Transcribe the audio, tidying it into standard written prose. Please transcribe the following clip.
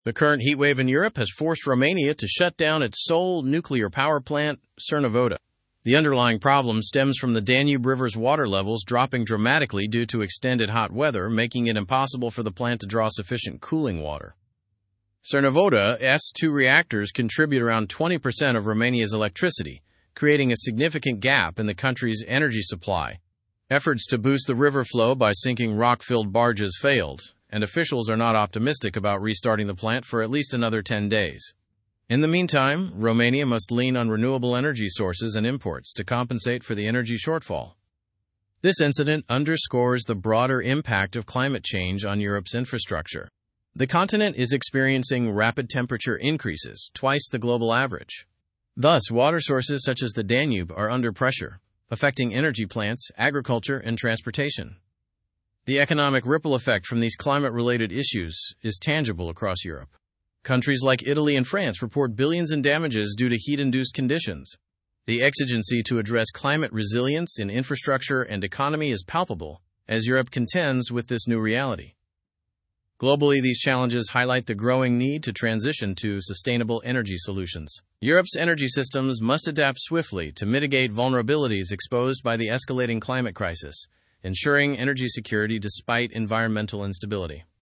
The current heatwave in Europe has forced Romania to shut down its sole nuclear power plant, Cernavoda. The underlying problem stems from the Danube River's water levels dropping dramatically due to extended hot weather, making it impossible for the plant to draw sufficient cooling water. Cernavoda's two reactors contribute around 20% of Romania's electricity, creating a significant gap in the country's energy supply. Efforts to boost the river flow by sinking rock-filled barges failed, and officials are not optimistic about restarting the plant for at least another 10 days. In the meantime, Romania must lean on renewable energy sources and imports to compensate for the energy shortfall. This incident underscores the broader impact of climate change on Europe's infrastructure. The continent is experiencing rapid temperature increases, twice the global average. Thus, water sources such as the Danube are under pressure, affecting energy plants, agriculture, and transportation. The economic ripple effect from these climate-related issues is tangible across Europe. Countries like Italy and France report billions in damages due to heat-induced conditions. The exigency to address climate resilience in infrastructure and economy is palpable as Europe contends with this new reality. Globally, these challenges highlight the growing need to transition to sustainable energy solutions. Europe's energy systems must adapt swiftly to mitigate vulnerabilities exposed by the escalating climate crisis, ensuring energy security despite environmental instability.